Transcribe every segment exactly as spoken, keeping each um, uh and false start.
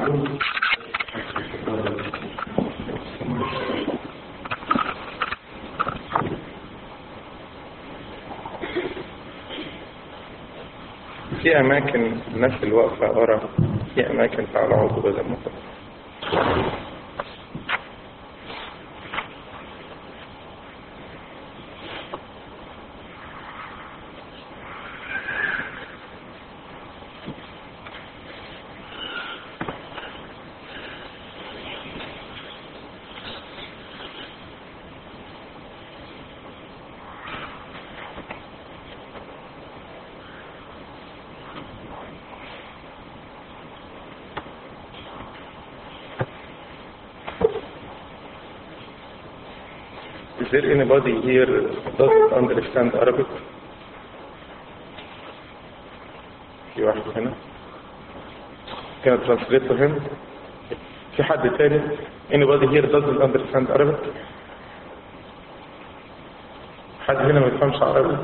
في أماكن الناس اللي واقفة ورا، في أماكن فعلى عضو بدل مطلق. Is there anybody here doesn't understand Arabic? في واحد هنا. Can I translate to him? في حد تاني؟ Anybody here doesn't understand Arabic? حد هنا ما يفهمش عربي؟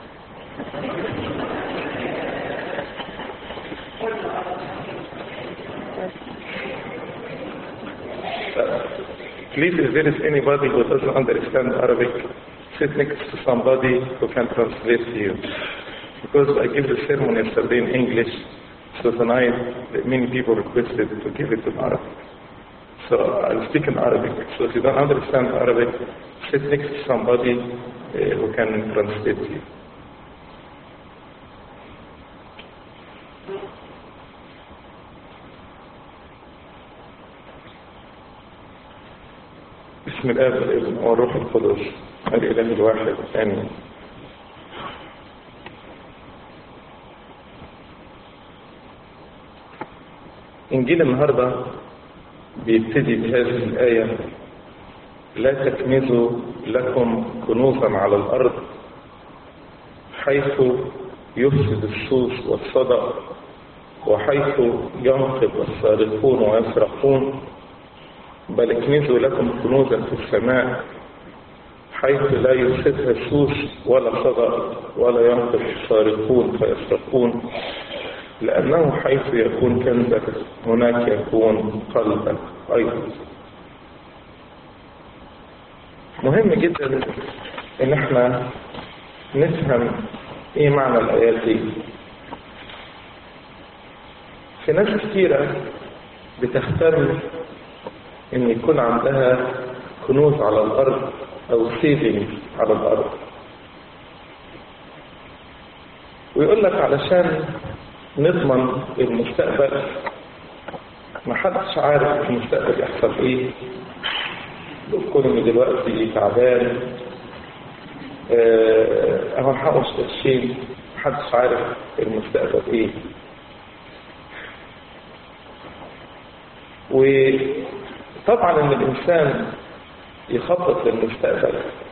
Please, if there is anybody who doesn't understand Arabic, sit next to somebody who can translate to you. Because I gave the sermon yesterday in English, so tonight many people requested to give it in Arabic. So I'll speak in Arabic. So if you don't understand Arabic, sit next to somebody uh, who can translate to you. بسم الآب والابن والروح القدس الإله الواحد آمين. إنجيل النهاردة بيبتدي بهذه الآية: لا تكنزوا لكم كنوزا على الأرض حيث يفسد السوس والصدأ وحيث ينقب السارقون ويسرقون، بل اكنزوا لكم كنوزا في السماء حيث لا يفسدها السوس ولا صدأ ولا ينقب السارقون فيسرقون، لأنه حيث يكون كنزك هناك يكون قلبك أيضا. مهم جدا ان احنا نفهم ايه معنى الآيات دي. في ناس كثيرة بتهتم ان يكون عندها كنوز على الارض او سيفنج على الارض، ويقول لك علشان نضمن المستقبل، ما حدش عارف المستقبل يحصل ايه، كل دلوقتي تعبان اهو نحوش قرشين، محدش عارف المستقبل ايه. وطبعا ان الانسان يخطط للمستقبل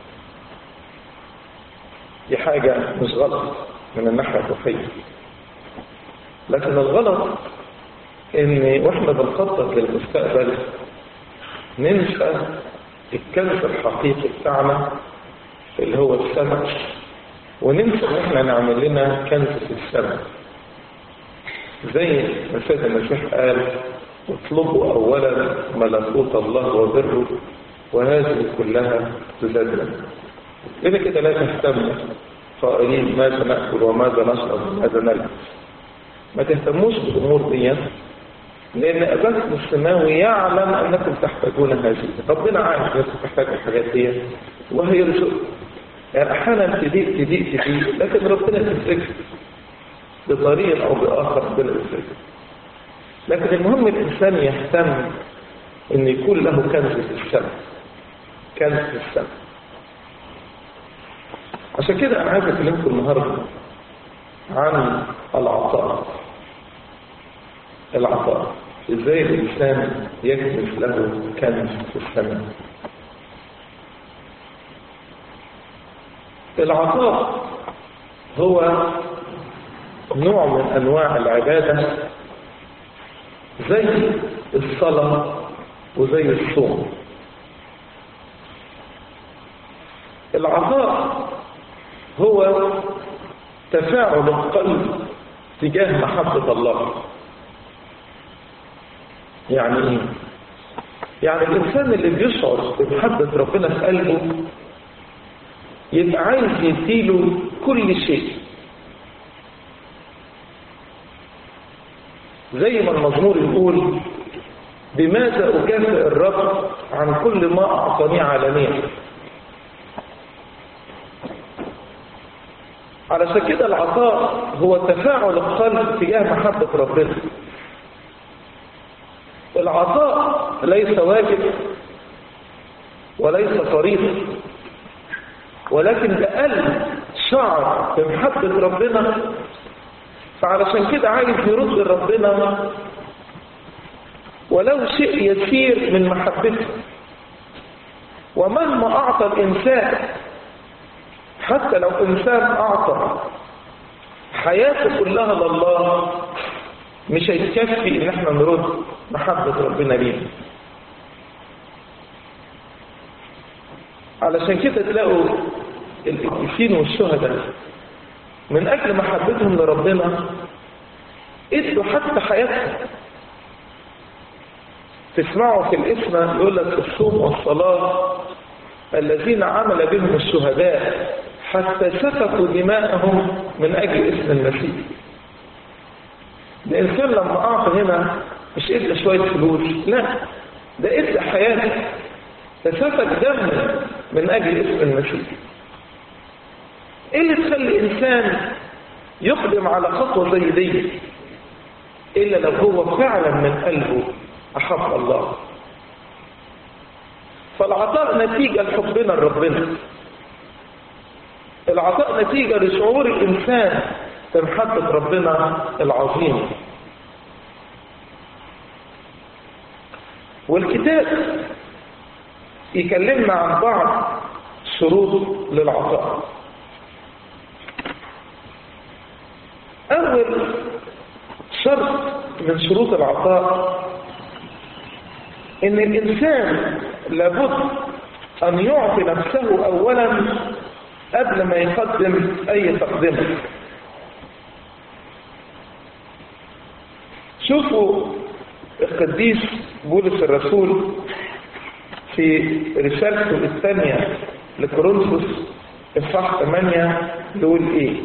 دي حاجة مش غلط من الناحية الروحية، لكن الغلط ان واحنا بنخطط للمستقبل ننسى الكنز الحقيقي بتاعنا اللي هو السماء، وننسى ان احنا نعمل لنا كنز في السماء. زي ما سيدنا المسيح قال: اطلبوا اولا ملكوت الله وبره وهذه كلها تزاد لكم. إذا كده لا تهتم قائلين ماذا نأكل وماذا نشرب وماذا نلبس، ما تهتموش بالامور دي، لان اباكم السماوي يعلم انكم تحتاجون هذه. ربنا عارف انكم تحتاجوا الحاجات دي وهي رزق. يعني احيانا تضيق تضيق تضيق لكن ربنا يرزقك بطريقه او باخر، ربنا يرزقك. لكن المهم الانسان يهتم ان يكون له كنز في السماء، كنز في السماء. عشان كده انا عايز اكلمكم النهارده عن العطاء. العطاء ازاي الانسان يكنز له كنز في السماء. العطاء هو نوع من انواع العباده، زي الصلاه وزي الصوم. العطاء هو تفاعل القلب تجاه محبة الله. يعني ايه؟ يعني الانسان اللي بيشعر بمحبة ربنا في قلبه يبقى عايز يديله كل شيء، زي ما المزمور يقول بماذا أكافئ الرب عن كل ما أعطاني علانيا. علشان كده العطاء هو تفاعل القلب تجاه محبة ربنا. العطاء ليس واجب وليس فريضة، ولكن ده قلب شعر بمحبة ربنا، فعلشان كده عايز يرد لربنا ولو شيء يسير من محبته. ومهما أعطى الإنسان، حتى لو إنسان أعطى حياته كلها لله، مش هيتكفي إن احنا نرد محبة ربنا لينا. علشان كده تلاقوا القديسين والشهداء من أجل محبتهم لربنا ادوا حتى حياتهم. تسمعوا في الاسم يقول لك الصوم والصلاة الذين عمل بهم الشهداء حتى سفكوا دماءهم من أجل اسم المسيح. الإنسان لما أعطى هنا مش إدى شوية فلوس، لا، ده إدى حياته، فسفك دم من أجل اسم المسيح. إيه اللي تخلي إنسان يقدم على خطوة زي دي إلا لو هو فعلا من قلبه أحب الله؟ فالعطاء نتيجة لحبنا لربنا، العطاء نتيجة لشعور الإنسان بمحبة ربنا العظيم. والكتاب يكلمنا عن بعض شروط للعطاء. أول شرط من شروط العطاء إن الإنسان لابد أن يعطي نفسه أولا قبل ما يقدم أي تقدمة. شوفوا القديس بولس الرسول في رسالته الثانية لكورنثوس إصحاح ثمانية يقول إيه؟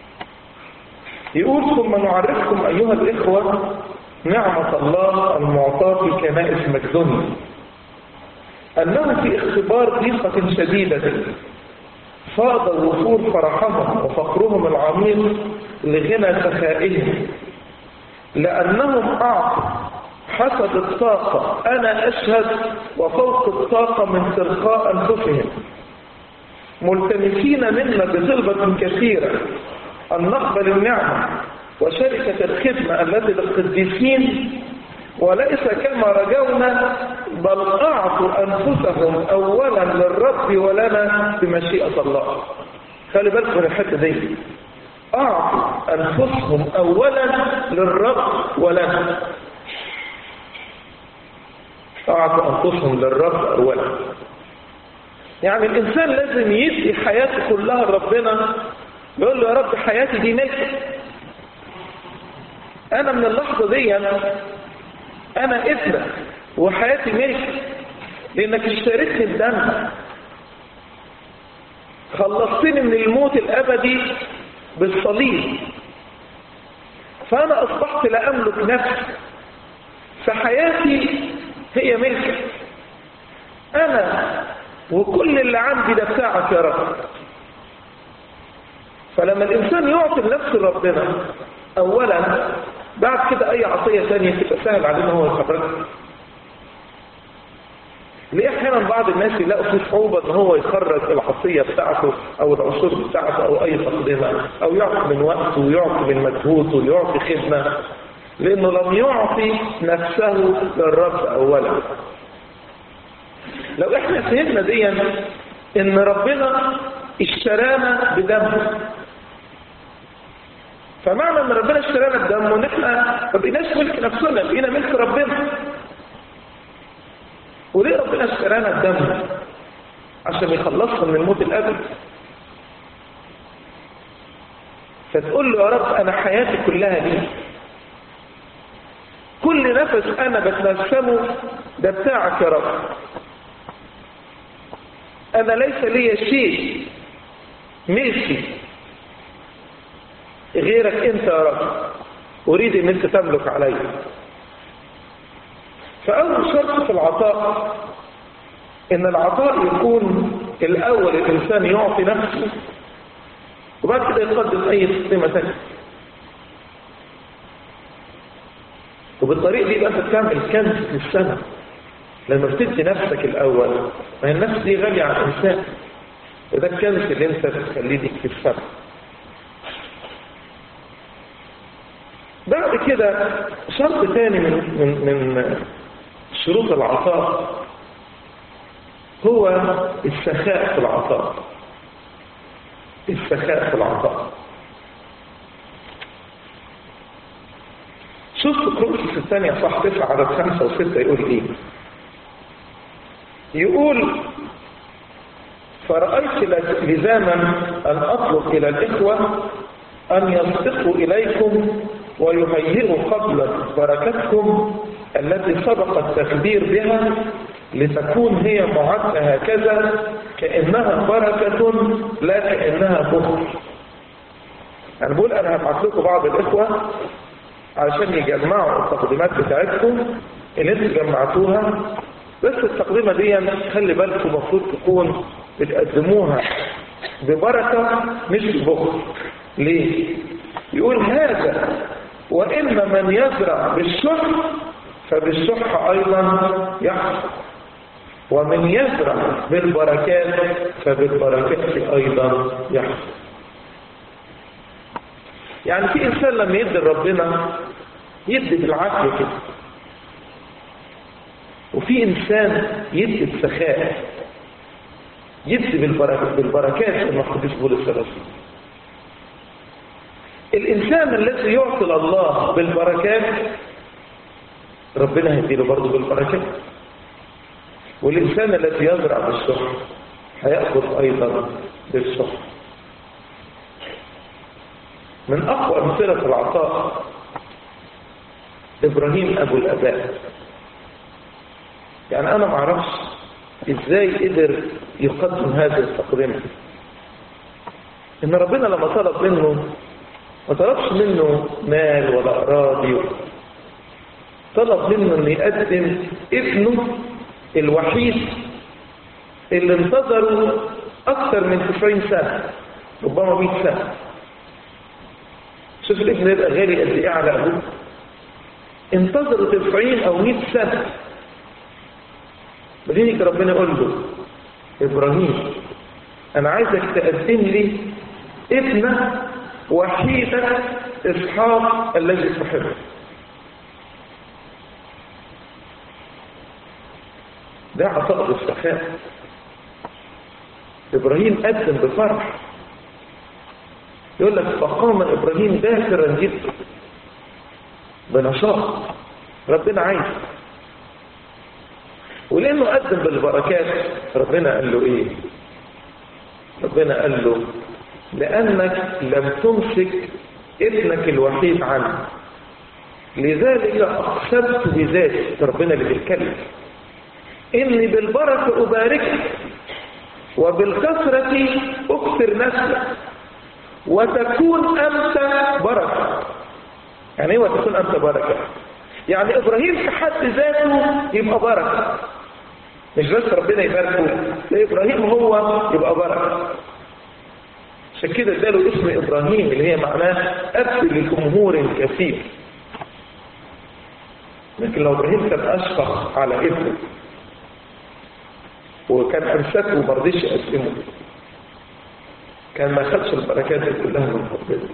يقول ثم نعرفكم أيها الإخوة نعمة الله المعطاة في كنائس مقدونيا أنه في اختبار ضيقة شديدة فاض وفور فرحهم وفقرهم العميق لغنى سخائهم، لأنهم أعطوا حسب الطاقة، أنا أشهد وفوق الطاقة من تلقاء أنفسهم، ملتمسين منا بطلبة كثيرة أن نقبل النعمة وشركة الخدمة التي للقديسين، وليس كما رجونا بل أعطوا أنفسهم أولا للرب ولنا بمشيئة الله. خلي بالكم من الحتة دي، أعطوا أنفسهم أولا للرب ولنا، أعطوا أنفسهم للرب أولا. يعني الإنسان لازم يدي حياته كلها لربنا، يقول له يا رب حياتي دي ملكك، أنا من اللحظة دي أنا, أنا ابنك وحياتي ملكك، لأنك اشتريتني بدم، خلصتني من الموت الأبدي بالصليب، فأنا أصبحت لا أملك نفسي، فحياتي هي ملكك، أنا وكل اللي عندي ده بتاعك يا رب. فلما الإنسان يعطي نفسه لربنا أولا، بعد كده أي عطية ثانية تبقى سهل عليه هو يخرجها. ليه أحيانا بعض الناس يلاقوا في صعوبة إن هو يخرج العطية بتاعته أو العشور بتاعته أو أي تقدمة، أو يعطي من وقته ويعطي من مجهوده ويعطي خدمة، لأنه لم يعطي نفسه للرب أولا. لو إحنا فهمنا دي إن ربنا اشترانا بدمه، فمعنى ان ربنا اشترانا بدمه ان احنا ما بقيناش ملك نفسنا، بقينا ملك ربنا. وليه ربنا اشترانا بدمه؟ عشان يخلصنا من الموت الابدي. فتقول له يا رب انا حياتي كلها ليك، كل كل نفس انا بتنفسه ده بتاعك يا رب، انا ليس لي شيء ملكي غيرك انت يا رب، اريد ان انت تملك علي. فاول شرط في العطاء ان العطاء يكون الاول الانسان يعطي نفسه وبعد كده يقدم اي تقديمه ثانيه. وبالطريقه دي يبقى انت بتعمل كنز في السماء لما بتدي نفسك الاول. ما هي النفس دي غاليه على الانسان، وده الكنز اللي انت بتخليه ليك في السماء. بعد كده شرط ثاني من من من شروط العطاء هو السخاء في العطاء. السخاء في العطاء. شوف كورنثوس الثانية صح تسعة عدد خمسة وستة يقول ايه؟ يقول فرأيت لزاما أن أطلب إلى الإخوة أن يصدقوا إليكم ويهيئوا قبل بركتكم التي سبق التخبير بها لتكون هي معدة هكذا كأنها بركة لا كأنها بخل. أنا بقول أنا هبعث لكم بعض الإخوة عشان يجمعوا التقديمات بتاعتكم اللي انتوا جمعتوها، بس التقديمة دي خلي بالكم المفروض تكون بتقدموها ببركة مش ببخل. ليه؟ يقول هذا وإن من يزرع بالشح فبالشح أيضا يحصد، ومن يزرع بالبركات فبالبركات أيضا يحصد. يعني في إنسان لما يدي ربنا يدي بالعافية كده، وفي إنسان يدي بسخاء يدي بالبركات بالبركات المقدس بولس الرسول. الإنسان الذي يعطي الله بالبركات ربنا هيديله برضه بالبركات، والإنسان الذي يزرع بالشح هيأخذ أيضا بالشح. من أقوى أمثلة العطاء إبراهيم أبو الآباء. يعني أنا معرفش إزاي قدر يقدم هذا التقديم. إن ربنا لما طلب منه ما طلبش منه مال ولا أراضي، طلب منه أن يقدم ابنه الوحيد اللي انتظره أكثر من تسعين سنة ربما مئة سنة. شوف الابن يبقى غالي قد ايه على ابوه، انتظروا تسعين او مئة سنة بعدين ربنا يقول له ابراهيم انا عايزك تقدم لي ابنك وحيدك اسحاق الذي تحبه. ده عطاء بالسخاء. ابراهيم قدم بفرح. يقول لك فقام ابراهيم باكرا جدا بنشاط، ربنا عايز. ولانه قدم بالبركات ربنا قال له ايه؟ ربنا قال له لانك لم تمسك ابنك الوحيد عنه لذلك اقسمت بذاتي. ربنا اللي بيتكلم اني بالبركه اباركك وبالكثره اكثر نسلك وتكون أنت بركة. يعني ايه وتكون أنت بركة؟ يعني إبراهيم في حد ذاته يبقى بركة، مش بس ربنا يباركه، لا إبراهيم هو يبقى بركة. عشان كده اداله اسم إبراهيم اللي هي معناه أب لجمهور كثير. لكن لو إبراهيم كان أشفق على ابنه وكان أمسكه وما رضيش يقسمه كان ما خدش البركات دي كلها من ربنا.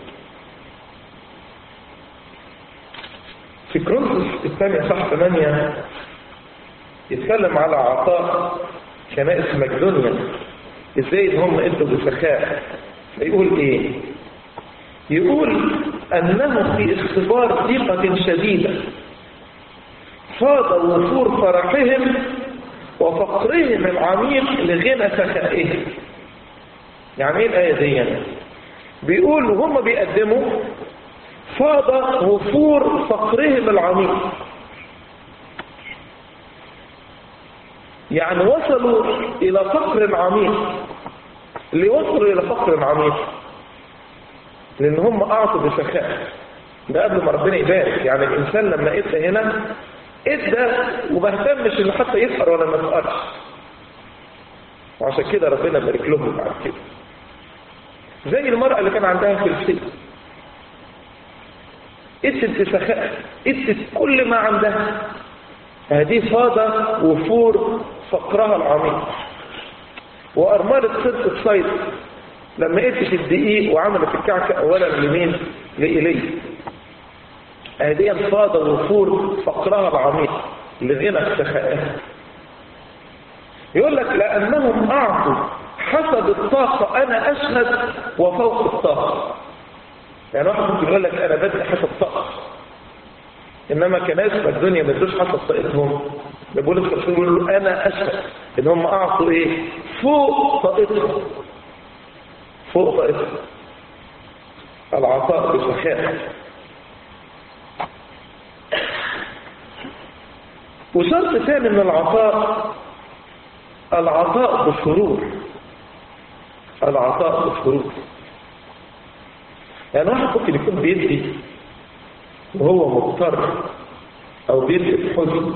في كورنثوس الثانية صح ثمانية يتكلم على عطاء كنائس مقدونيا ازاي ان هم ادوا بسخاء. فيقول ايه؟ يقول انه في اختبار ضيقة شديدة فاض وفور فرحهم وفقرهم العميق لغنى سخائهم. يعني ايه الآية دي؟ يعني بيقول وهم بيقدموا فاض وفور فقرهم العميق. يعني وصلوا إلى فقر عميق. اللي وصلوا إلى فقر عميق لأن هم أعطوا بسخاء، ده قبل ما ربنا يبارك. يعني الإنسان لما إدى هنا إدى وما اهتمش إنه حتى يفقر ولا ما يفقرش، وعشان كده ربنا بارك لهم بعد كده. زي المرأة اللي كان عندها فلسطين، ادت بسخاء، ادت كل ما عندها. هذه فاضة وفور فقرها العميق. وأرملة صدق الصيد لما ادت الدقيق وعملت الكعكة أولا لمين؟ لإليه. هذه فاضة وفور فقرها العميق لغنى سخائها. يقول لك لأنهم أعطوا حسب الطاقة أنا أشهد وفوق الطاقة. يعني واحد ممكن يقول لك أنا بدي حسب طاقة، إنما كناس في الدنيا ما يدوش حسب طاقتهم. بيقول لك يقولوا أنا أشهد إن هم أعطوا إيه؟ فوق طاقتهم، فوق طاقتهم. العطاء بسخاء. وشرط ثاني من العطاء العطاء بسرور. العطاء بسرور. يعني واحد ممكن يكون بيدي وهو مضطر او بيدي بحزن،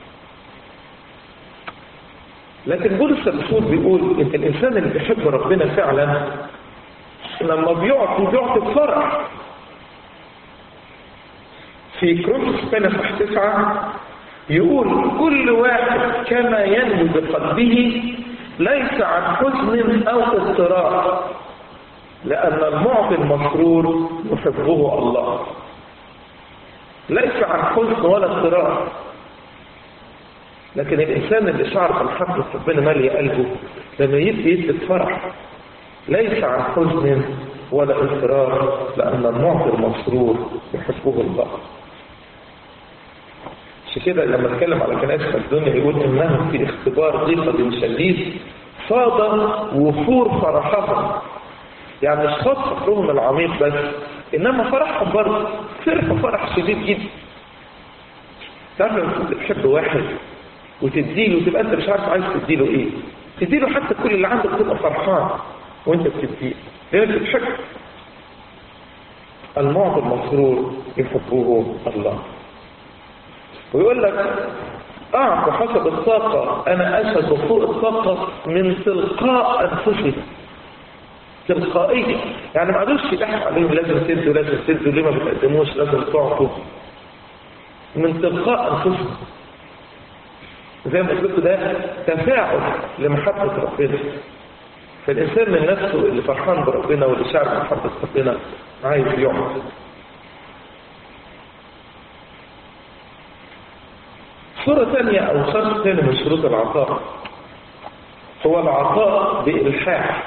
لكن بولس الرسول بيقول ان الانسان اللي بيحب ربنا فعلا لما بيعطي بيعطي بفرح. في كورنثوس الثانية صح تسعة يقول كل واحد كما ينمو بقلبه ليس عن حزن او اضطراب، لأن المعطي المسرور يحبه الله. ليس عن حزن ولا اضطراب، لكن الإنسان اللي شعر بمحبة ربنا مالي قلبه لما يدي يدي بفرح. ليس عن حزن ولا اضطراب، لأن المعطي المسرور يحبه الله. عشان كده لما نتكلم على كنائس الدنيا يقول إنهم في اختبار ضيقة شديد فاض وفور فرحهم. يعني مش خاص فقرهم العميق بس، إنما فرحهم برضه فرحوا فرح شديد جدا. تعرف لما كنت تحب واحد وتديله وتبقى أنت مش عارف عايز تديله إيه، تديله حتى كل اللي عندك تبقى فرحان وأنت بتديه لأنك بتحب. المعطي المسرور يحبه الله. ويقول لك أعطوا حسب الطاقة أنا أشهد فوق الطاقة من تلقاء أنفسهم. تلقائية، يعني ما عادوش يضحك عليهم لازم تدوا لازم تدوا ليه ما بتقدموش لازم تعطوا. من تلقاء أنفسهم. زي ما قلت ده تفاعل لمحبة ربنا. فالإنسان من نفسه اللي فرحان بربنا واللي شعر بمحبة ربنا عايز يعطي. صورة ثانية أو شرط ثاني من شروط العطاء هو العطاء بإلحاح.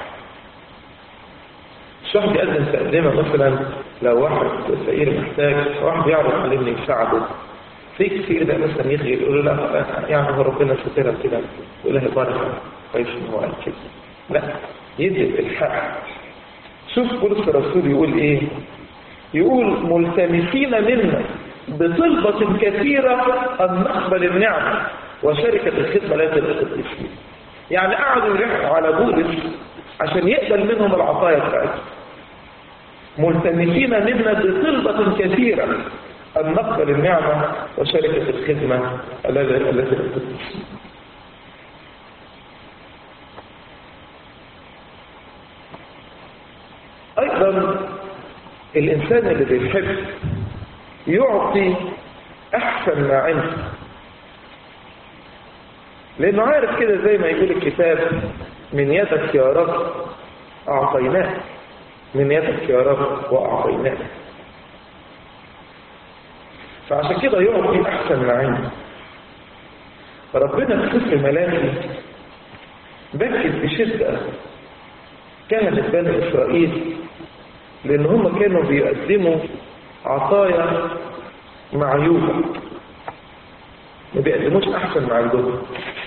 مش واحد يقدم تقدمة مثلا لو واحد فقير محتاج واحد يعرض عليه انه يساعده، في كتير ده مثلا يجي يقول له لا يعني هو ربنا سترها كده يقول له بركة كويس ان هو قال كده. لا، يدي بإلحاح. شوف بولس الرسول يقول ايه؟ يقول ملتمسين منا بطلبة كثيرة أن نقبل النعمة وشركة الخدمة لا تلقى. يعني قعدوا يرحوا على بولس عشان يقبل منهم العطايا بتاعتهم. ملتمسين منا بطلبة كثيرة أن نقبل النعمة وشركة الخدمة التي تلقى. أيضا الإنسان اللي بيحب يعطي أحسن ما عنده، لأنه عارف كده زي ما يقول الكتاب من يدك يا رب أعطيناك، من يدك يا رب وأعطيناك. فعشان كده يعطي أحسن ما عنده. ربنا في سفر ملاكي بكت بشدة كهنة بني إسرائيل لأن هم كانوا بيقدموا عطايا معيوبة، ما بيقدموش أحسن ما عندهم.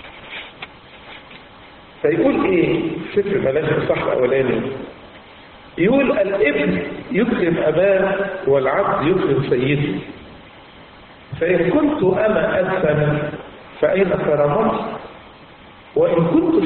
فيقول إيه سفر ملاكي الصح الأولاني؟ يقول الابن يكرم أباه والعبد يكرم سيده. فإن كنت أنا أدفن فأين كرامتي؟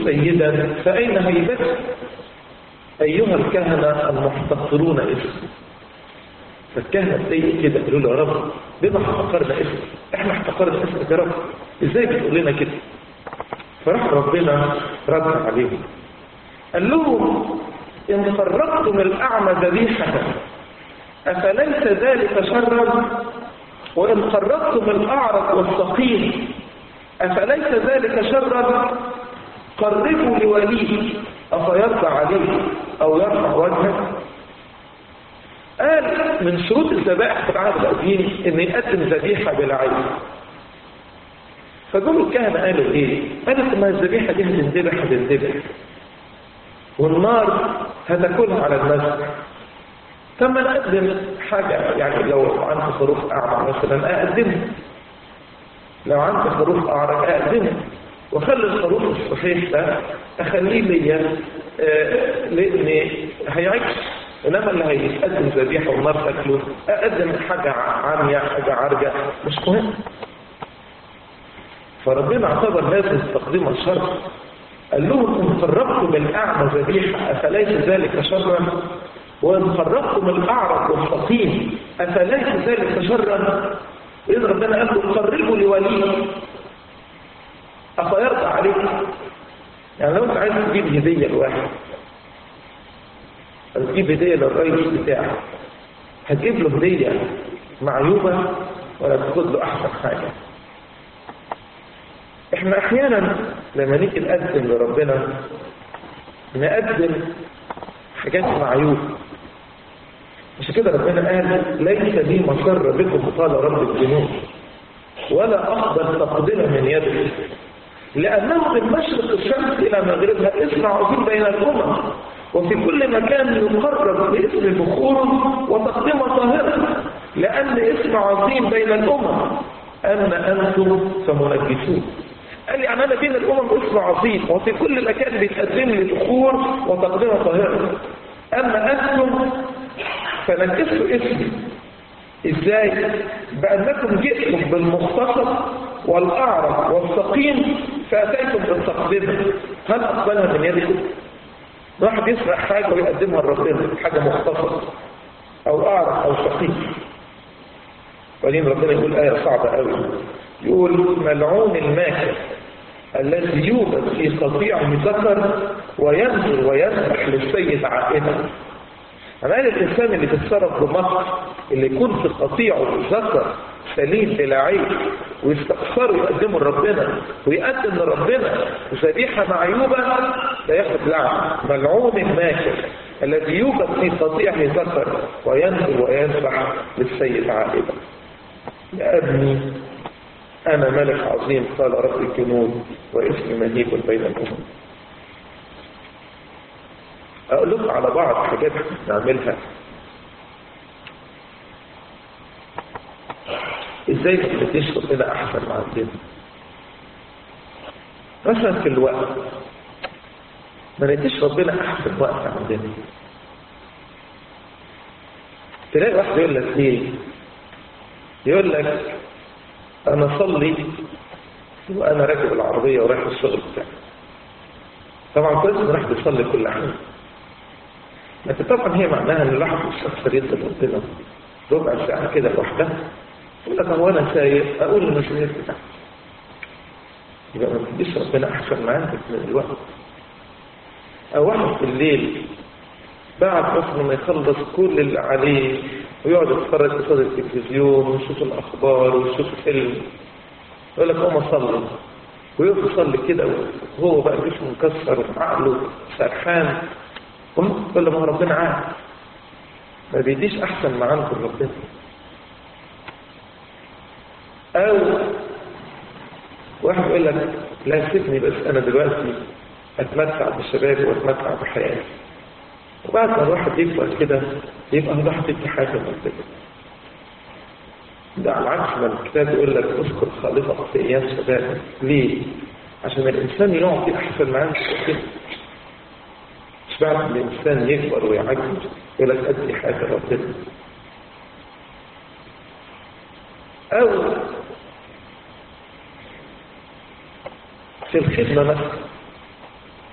سيدا فأين هيبته؟ أيها الكهنة المحتقرون اسمه. فالكهنة بتيجي كده قالوا له يا رب بما احتقرنا اسمك، احنا احتقرنا اسمك يا رب، ازاي بتقول لنا كده؟ فراح ربنا رد عليهم قال لهم إن قربتم الأعمى ذبيحة أفليس ذلك شرا؟ وإن قربتم الأعرج والسقيم أفليس ذلك شرا؟ قربوا لوليه أفيرضى عليه أو يرفع وجهه؟ قال من شروط الذبائح في العهد القديم إن يقدم ذبيحة بلا عيب. فقالوا الكهنة قالوا إيه؟ قالت ما الذبيحة دي هتندبح هتندبح والنار هتاكلها على المسجد. طب ما نقدم حاجة، يعني لو عندي خروف أعمى مثلا أقدمه، لو عندي خروف أعرج أقدمه، وخلي الخروف الصحيح ده أخليه ليا آه لأن هيعيش. إنما اللي هيتقدم ذبيحة والنار تاكله أقدم حاجة عامية حاجة عرجة مش مهم. فربنا اعتبر هذا التقديم الشرط. قال لهم إن قربتم الأعمى ذبيحة أفليس ذلك شرا؟ وإن قربتم الأعرج والسقيم أفليس ذلك شرا؟ إذا ربنا قال له قربوا لوليه أفيرضى عليك؟ يعني لو أنت عايز تجيب هدية لواحد، تجيب هدية للرئيس بتاعك، هتجيب له هدية معيوبة ولا تاخد له أحسن حاجة؟ احنا احيانا لما نيجي نقدم لربنا نقدم حاجات معيوبة. مش كده ربنا قال ليس لي مسر بكم قال رب الجنود ولا أقبل تقدمة من يدك لأنه من مشرق الشمس إلى مغربها اسم عظيم بين الأمم وفي كل مكان يقرب باسم بخور وتقدمة طاهرة لأن اسم عظيم بين الأمم أما أنتم فمنجسون. قال لي يعني أنا بين الأمم اسم عظيم وفي كل مكان بيتقدم لي بخور وتقدمة طاهرة، أما أنتم فنجسوا اسمي. إزاي؟ بأنكم جئتم بالمختصر والأعرج والسقيم فأتيتم بالتقدمة. هل أقبلها من يدكم؟ واحد يسرق حاجة ويقدمها لربنا، حاجة مختصرة أو أعرج أو سقيم. وبعدين ربنا يقول آية صعبة قوي، يقول ملعون الماكر الذي يوجد في قطيعه ذكر وينزل ويذبح للسيد عائلة. أنا قال الإنسان اللي بيتصرف بمصر اللي يكون في قطيعه ذكر سليم بلا عيب ويستقصروا يقدموا لربنا ويقدم لربنا ذبيحة معيوبة لا ياخد لعنة. ملعون الماكر الذي يوجد في قطيعه ذكر وينزل ويذبح للسيد عائلة. يا ابني أنا ملك عظيم قال رب الجنود واسمي مهيب بين الأمم. أقول لكم على بعض حاجات نعملها إزاي تفتش ربنا أحسن مع الدين. مثلا في الوقت ما نتش ربنا أحسن وقت عندنا. تلاقي واحد يقول لك ليه؟ يقول لك أنا صلي وأنا راكب العربية ورايح الشغل بتاعي. طبعا كويس إن راح بيصلي كل حاجة، لكن طبعا هي معناها إن الواحد مش أكثر يد ربنا ربع ساعة كده لوحدها. يقول لك هو أنا سايق أقول المسؤوليات بتاعتي. يبقى ما تديش ربنا أحسن معاك من الوقت. أو واحد في الليل بعد مثلا ما يخلص كل اللي عليه ويقعد يتفرج قصاد التلفزيون ويشوف الأخبار ويشوف فيلم، يقول لك قوم أصلي، ويقف يصلي كده وهو بقى جسمه مكسر وعقله سرحان. يقول له ما ربنا عارف، ما بيديش أحسن ما عنده ربنا. أو واحد يقول لك لا سيبني بس أنا دلوقتي أتمتع بشبابي وأتمتع بحياتي، وبعد ما الواحد يكبر كده يبقى الواحد يبقى حاجة من كده. ده على عكس ما الكتاب يقول لك اذكر خالقك في أيام شبابك. ليه؟ عشان الإنسان يعطي أحسن ما عنده كده. مش بعد الإنسان يكبر ويعجز يقول لك أدي حاجة ربنا. أو في الخدمة مثلا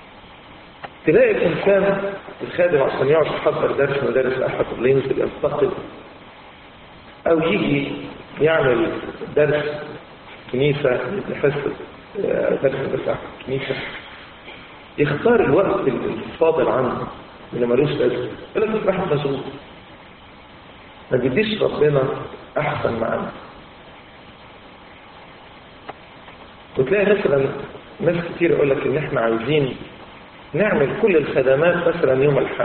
تلاقي الإنسان الخادم عشان يقعد يحضر درس مدارس الأحد اللي ينزل ينتقل أو يجي يعمل درس كنيسة يحس درس مدارس كنيسة، يختار الوقت الفاضل عنه اللي ملوش لازمة، يقول لك واحد مشغول، ما بيديش ربنا أحسن معانا. وتلاقي مثلا ناس كتير يقول لك إن إحنا عايزين نعمل كل الخدمات مثلا يوم الأحد.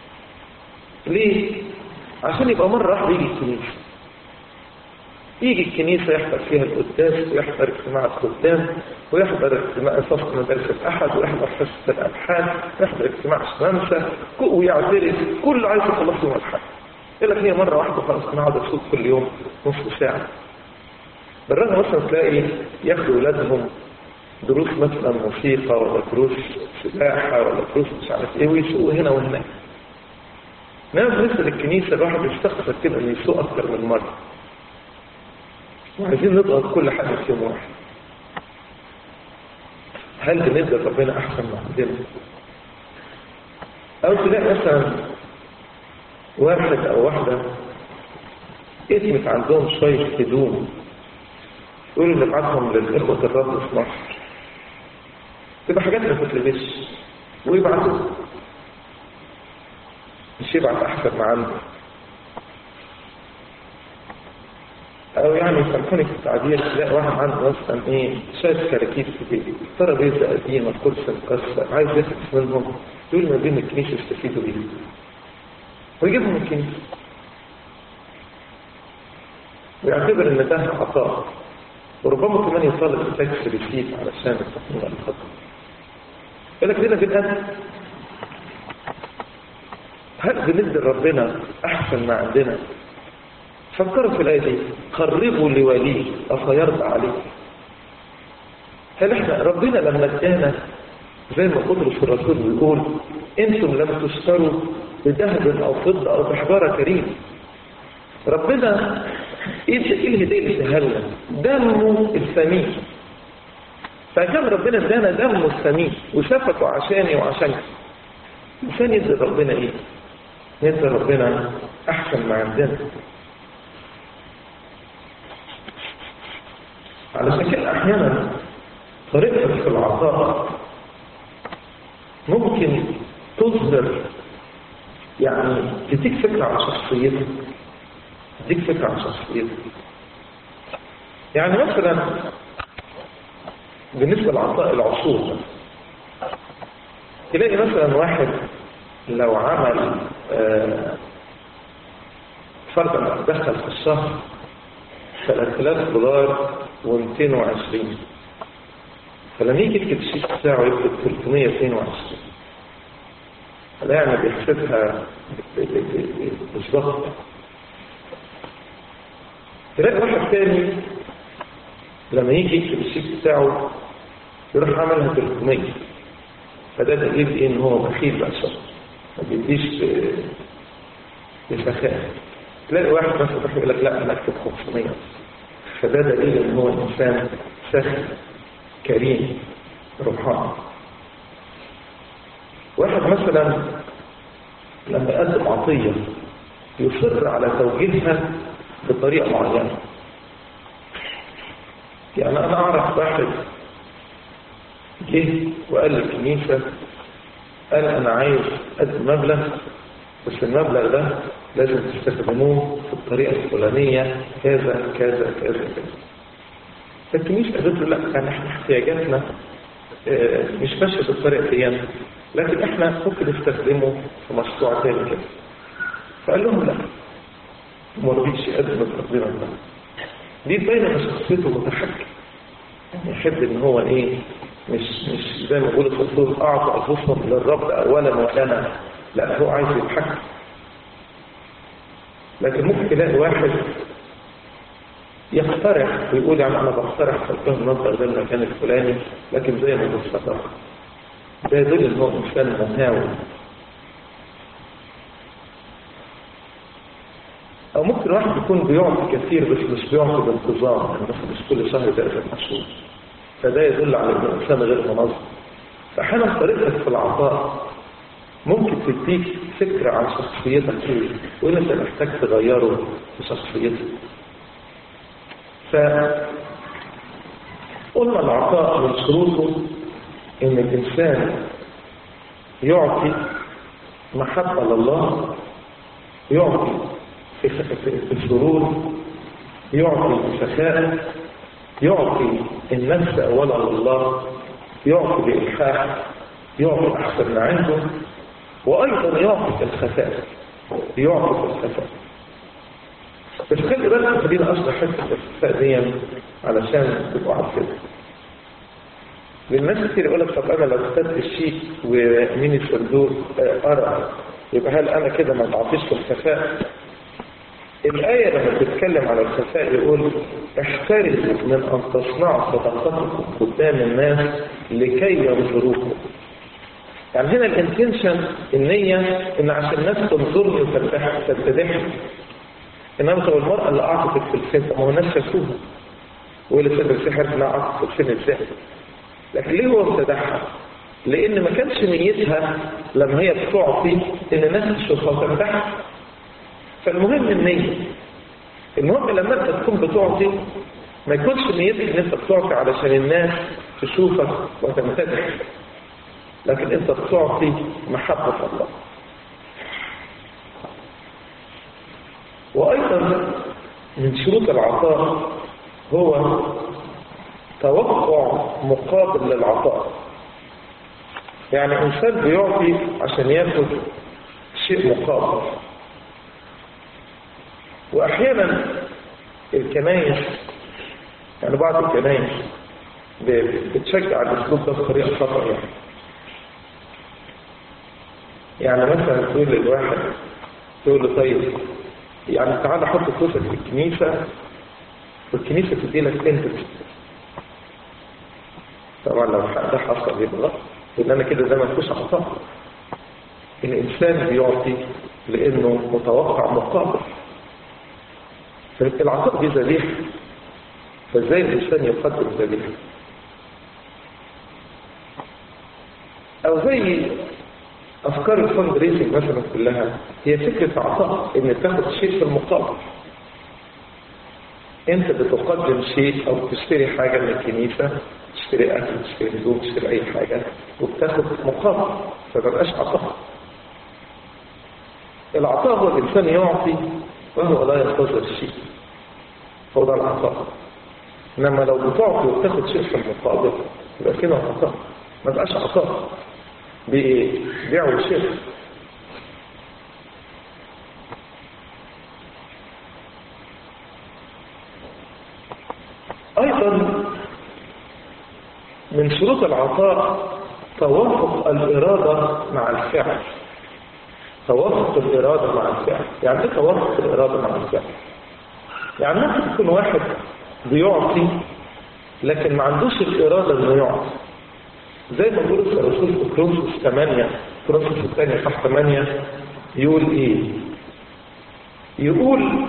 ليه؟ عشان يبقى مرة واحدة يجي الكنيسة، يجي الكنيسة يحضر فيها القداس ويحضر اجتماع الخدام ويحضر اجتماع صف مدارس الأحد ويحضر حصة الألحان ويحضر اجتماع الشمامسة ويعترف، كله عايز يخلص يوم الأحد. يقول لك هي مرة واحدة خلاص أنا أقعد أصوت كل يوم نص ساعة. بالرغم مثلا تلاقي ياخدوا أولادهم دروس مثلا موسيقى ولا دروس سباحة ولا دروس مش عارف إيه ويسوقوا هنا وهناك. نعم بالنسبة للكنيسة الواحد يستخسر كده إنه يسوق أكتر من مرة. وعايزين نضغط كل حاجة في يوم واحد. هل بندي ربنا أحسن ما عندنا؟ أو تلاقي مثلا واحد أو واحدة اسمت عندهم شوية هدوم يقولوا نبعتهم للإخوة الرب في مصر، تبقى حاجات ما تتلبسش ويبعتوا، مش يبعت أحسن ما عنده. أو يعني سامحوني في التعبير، تلاقي واحد عنده مثلا إيه شايف كراكيب كتير، ترابيزة قديمة، كرسي مكسر، عايز يخلص منهم، يقول ما بين الكنيسة يستفيدوا بيه ويجيبهم الكنيسة ويعتبر إن ده عطاء، وربما كمان يطالب بتاكس ريسيت علشان التقنية الخطأ. يقول لك لنا بالآن هل بندي ربنا أحسن ما عندنا؟ فكروا في الآية دي، قربوا لوليه أفيرضى عليه. هل احنا ربنا لما ادانا زي ما بطرس الرسول بيقول انتم لم تشتروا بذهب او فضه او بحجاره كريمه، ربنا ايه الهديه اللي اداها لنا؟ دمه الثمين. فكان ربنا ادانا دمه الثمين وشفقه عشاني وعشانك. الانسان يدي ربنا ايه؟ يدي ربنا احسن ما عندنا. علشان كده احيانا طريقتك في العطاء ممكن تصدر يعني تديك فكرة عن شخصيتك، تديك فكرة عن شخصيتك. يعني مثلا بالنسبة لعطاء العصور تلاقي مثلا واحد لو عمل آه فرضا دخل في الشهر ثلاثة آلاف دولار ومئتين وعشرين، فلما يجي يكتب الشيك بتاعه يكتب ثلاثمئة واثنين وعشرين، فلا يعني بيحسبها بالظبط. تلاقي واحد تاني لما يجي يكتب الشيك بتاعه يروح عملها ثلاثمئة، فده دليل ايه؟ ان هو بخيل بقى شخص ما بيديش بسخاء. تلاقي واحد مثلا يقول لك لا انا اكتب خمسمئة، فده دليل ان هو انسان سخي كريم روحاني. واحد مثلا لما يقدم عطية يصر على توجيهها بطريقة معينة. يعني أنا أعرف واحد جه وقال للكنيسة قال أنا عايز أقدم مبلغ، بس المبلغ ده لازم تستخدموه في الطريقة الفلانية كذا كذا كذا كذا. فالكنيسة قالت له لا، كان احنا احتياجاتنا مش ماشية بالطريقة دي، لكن احنا ممكن نستخدمه في مشروع تاني كده. فقال لهم لا، ما رضيش يقدم ربنا ده. دي تبين ان شخصيته متحكم، يحب ان هو ايه، مش مش زي ما بيقول الرسول اعطى انفسهم للرب اولا ولنا، لا هو عايز يتحكم. لكن ممكن تلاقي واحد يقترح ويقول يعني انا بقترح حطهم المنطقه ده المكان الفلاني، لكن زي ما بيتصرف ده يدل ان هو انسان مهاوي. او ممكن واحد يكون بيعطي كثير بس مش بيعطي بانتظام، يعني مثلا مش كل شهر ده مشهور، فده يدل على ان الانسان غير منظم. فاحيانا طريقتك في العطاء ممكن تديك فكرة عن شخصيتك ايه وإن انت محتاج تغيره في شخصيتك. فقلنا العطاء من شروطه إن الإنسان يعطي محبة لله، يعطي في السرور، يعطي بسخاء، يعطي النفس أولا لله، يعطي بإلحاح، يعطي أحسن ما عنده، وأيضا يعطي في الخفاء، يعطي في الخفاء. بس خلي بالك خلينا أشرح حتة الخفاء دي علشان تبقوا عارفين. للناس كتير يقول لك طب أنا لو كتبت الشيك ومين الصندوق أرى يبقى هل أنا كده ما تعطيش في الخفاء؟ الآية لما بتتكلم على الخفاء يقول احترزوا من أن تصنعوا صدقاتكم قدام الناس لكي ينظروكم. يعني هنا الانتنشن النية ان عشان الناس تنظرني وتتدحني. انما لو المرأة اللي اعطت الفلسين ما هو الناس شافوها واللي سبب سحر انها اعطت الفلسين ازاي، لكن ليه هو امتدحها؟ لان ما كانش نيتها لما هي بتعطي ان الناس تشوفها وتمدحها. فالمهم النية. المهم لما انت تكون بتعطي ما يكونش نيتك ان انت بتعطي علشان الناس تشوفك وتمتدح، لكن انت بتعطي محبة الله. وايضا من شروط العطاء هو توقع مقابل للعطاء. يعني انسان بيعطي عشان ياخد شيء مقابل. واحيانا الكنائس يعني بعض الكنائس بتشجع الاسلوب ده بطريقه خطأ. يعني يعني مثلا تقول للواحد تقول له طيب يعني تعالى حط فلوسك في الكنيسه والكنيسه تدي لك انت. طبعا لو ده حصل يبقى غلط، لان انا كده زي ما فيش عطاء. الانسان بيعطي لانه متوقع مقابل. العطاء دي ذبيحه، فازاي الانسان يقدم ذبيحه؟ او زي افكار الفند ريسنج مثلا كلها هي فكره عطاء، ان تاخد شيء في المقابل. انت بتقدم شيء او تشتري حاجه من الكنيسه، تشتري اكل، تشتري هدوم، تشتري اي حاجه وبتاخد مقابل، فمبقاش عطاء. العطاء هو الانسان يعطي وهو لا ينتظر شيء، هو ده العطاء. انما لو بتعطي وبتاخد شيء في المقابل يبقى كده عطاء، ما بقاش عطاء، بيع وشراء. ايضا من شروط العطاء توافق الإرادة مع الفعل. توافق الإرادة مع الفعل. يعني ايه توافق الإرادة مع الفعل؟ يعني ممكن يكون واحد بيعطي لكن ما عندوش الإرادة انه يعطي. زي ما بيقول الرسول في كورنثوس ثمانية، كورنثوس الثانية صح ثمانية، يقول ايه؟ يقول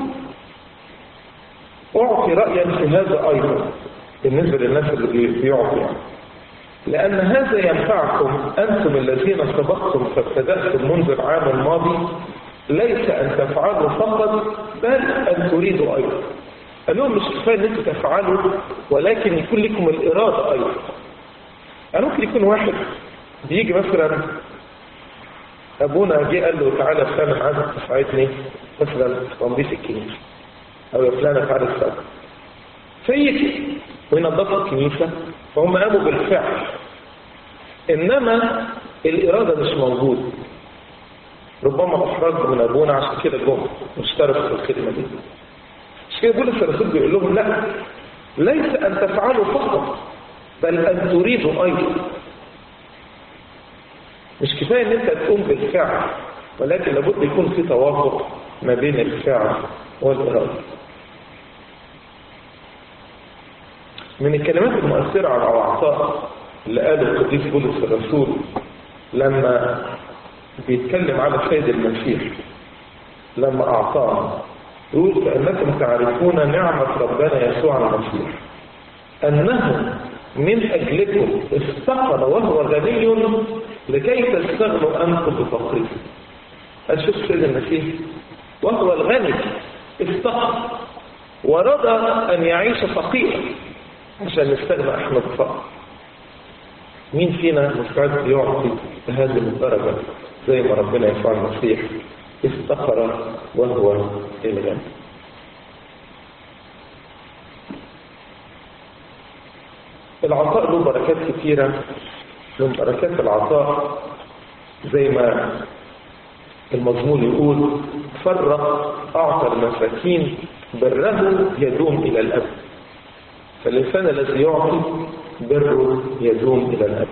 اعطي رأيا في هذا ايضا بالنسبة للناس اللي بيعطي، يعني لأن هذا ينفعكم أنتم الذين سبقتم فابتدأتم منذ العام الماضي، ليس أن تفعلوا فقط بل أن تريدوا أيضا. قال لهم مش كفاية أن أنتم تفعلوا ولكن يكون لكم الإرادة أيضا. يعني ممكن يكون واحد بيجي مثلا أبونا جه قال له تعالى فلان عايزك تساعدني مثلا في تنظيف الكنيسة، أو يا فلانة تعالى تساعدني، فيجي وينظفوا الكنيسة فهم قاموا بالفعل، إنما الإرادة مش موجودة. ربما أحرج من أبونا عشان كده جم مشتركوا في الخدمة دي. مش كده بولس الرسول بيقول لهم لا، ليس أن تفعلوا فقط بل أن تريدوا أيضا. مش كفاية أن أنت تقوم بالفعل، ولكن لابد يكون في توافق ما بين الفعل والإرادة. من الكلمات المؤثرة على العطاء اللي قاله القديس بولس الرسول لما بيتكلم على السيد المسيح لما أعطانا، يقول فإنكم تعرفون نعمة ربنا يسوع المسيح أنه من أجلكم استقل وهو غني لكي تستغنوا أنتم بفقره. أشوف سيد المسيح وهو الغني استقر ورضى أن يعيش فقيرا عشان نستغنى احنا بفقر. مين فينا مستعد يعطي بهذه الدرجة زي ما ربنا يسوع المسيح استقر وهو الغني؟ العطاء له بركات كثيرة. من بركات العطاء زي ما المزمور يقول فرق أعطى المساكين بره يدوم إلى الأبد. فالإنسان الذي يعطي بره يدوم إلى الأبد.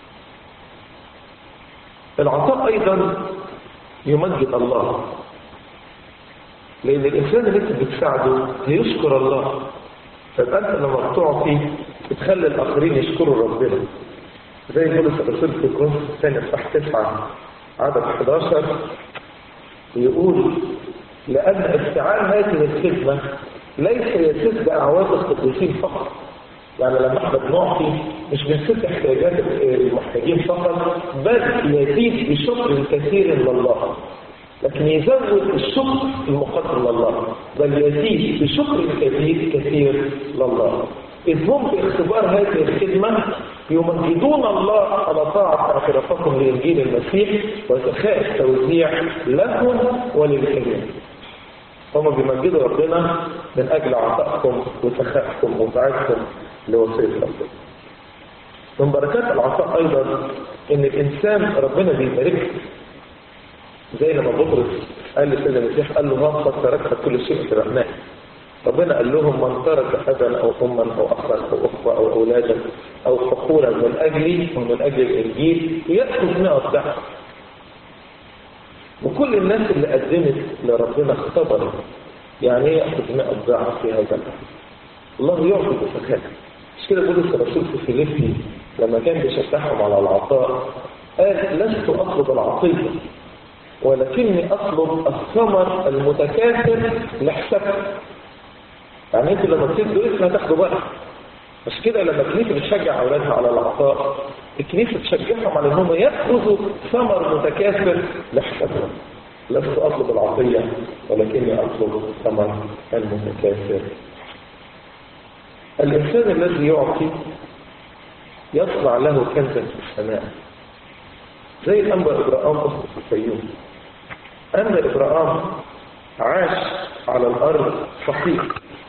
العطاء أيضا يمجد الله، لأن الإنسان اللي أنت بتساعده هيشكر الله. فأنت لما بتعطي بتخلي الآخرين يشكروا ربنا. زي بولس الرسول في كورنثوس الثانية اصحاح تسعة عدد أحد عشر يقول لأن افتعال هذه الخدمة ليس يسد أعواد القديسين فقط. يعني لما احنا بنعطي مش بنسد احتياجات المحتاجين فقط، بل يزيد بشكر كثير لله. لكن يزود الشكر المقدر لله، بل يزيد بشكر كثير كثير لله. إذ هم باختبار هذه الخدمة يمجدون الله على طاعة اعترافكم لإنجيل المسيح وسخاء التوزيع لهم وللجميع. هم بيمجدوا ربنا من أجل عطائكم وسخائكم وسعادتكم لوصية ربنا. من بركات العطاء أيضا إن الإنسان ربنا بيباركه. زي لما بطرس قال لسيدنا المسيح قال له ما قد تركت كل شيء تركناه. ربنا قال لهم من ترك أبا أو أما أو أخا أو أخوة أو أولادا أو حقولا من أجلي ومن أجل الإنجيل يأخذ مئة ضعف. وكل الناس اللي قدمت لربنا اختبروا يعني ايه يأخذ مئة ضعف في هذا الأمر. الله يعطي بسخاء. مش كده بولس الرسول في فيليبي لما كان بيشجعهم على العطاء قال لست أطلب العطية ولكني أطلب الثمر المتكاثر لحسابكم. يعني انتوا لما بتدوا اسم هتاخدوا بقى. مش كده لما الكنيسه بتشجع اولادها على العطاء الكنيسه تشجعهم على انهم ياخذوا ثمر متكاثر لحسابهم. لست اطلب العطيه ولكني اطلب الثمر المتكاثر. الانسان الذي يعطي يصنع له كنزا في السماء. زي الانبا ابراهام اسقف الفيوم. ان ابراهام عاش على الارض فقير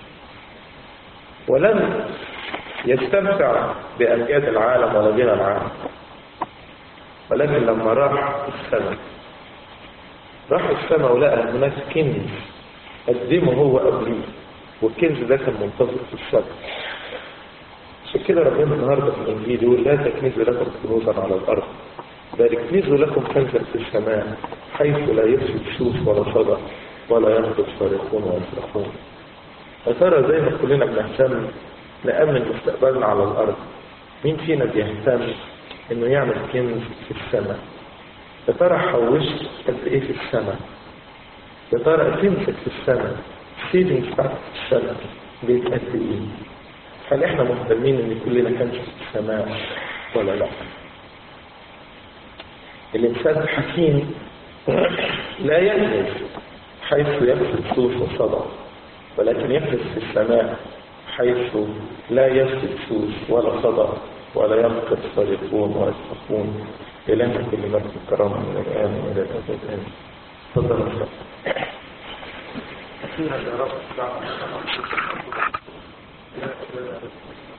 ولم يستمتع بأمجاد العالم ولا غنى العالم، ولكن لما راح السماء راح السماء ولقى هناك كنز قدمه هو قبليه، والكنز ده كان منتظر في السماء. عشان كده ربنا النهارده في الانجيل يقول لا تكنزوا لكم كنوزا على الارض بل اكنزوا لكم كنزا في السماء حيث لا يفسد سوس ولا صدى ولا ينقص فريقون ويفرحون. فترى زي ما كلنا بنهتم نأمن مستقبلنا على الأرض، مين فينا بيهتم إنه يعمل كنز في السماء؟ يا ترى حوشت قد إيه في السماء؟ يا ترى كنزك في السماء السيفنج بتاعتك في السماء بقت قد إيه؟ هل إحنا مهتمين إن كلنا كنز في السماء ولا لا؟ الإنسان الحكيم لا يكنز حيث يفسد سوس وصدى، ولكن يحدث في السماء حيث لا يفسد سوس ولا صدى ولا ينقص فريقون ويصفقون. إلهنا كل مجد الكرامة من الآن وإلى الأبد آمين. تفضل يا شيخ. أخيرا يا رب